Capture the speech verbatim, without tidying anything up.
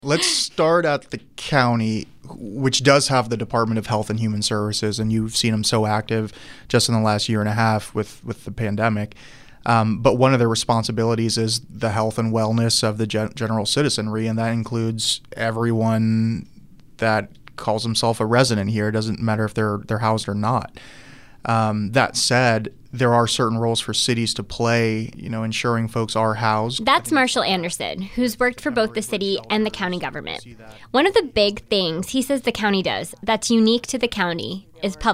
Let's start at the county, which does have the Department of Health and Human Services, and you've seen them so active just in the last year and a half with, with the pandemic. Um, but one of their responsibilities is the health and wellness of the gen- general citizenry, and that includes everyone that calls himself a resident here. It doesn't matter if they're they're housed or not. Um, that said, there are certain roles for cities to play, you know, ensuring folks are housed. That's Marshall Anderson, who's worked for both the city and the county government. One of the big things he says the county does that's unique to the county is public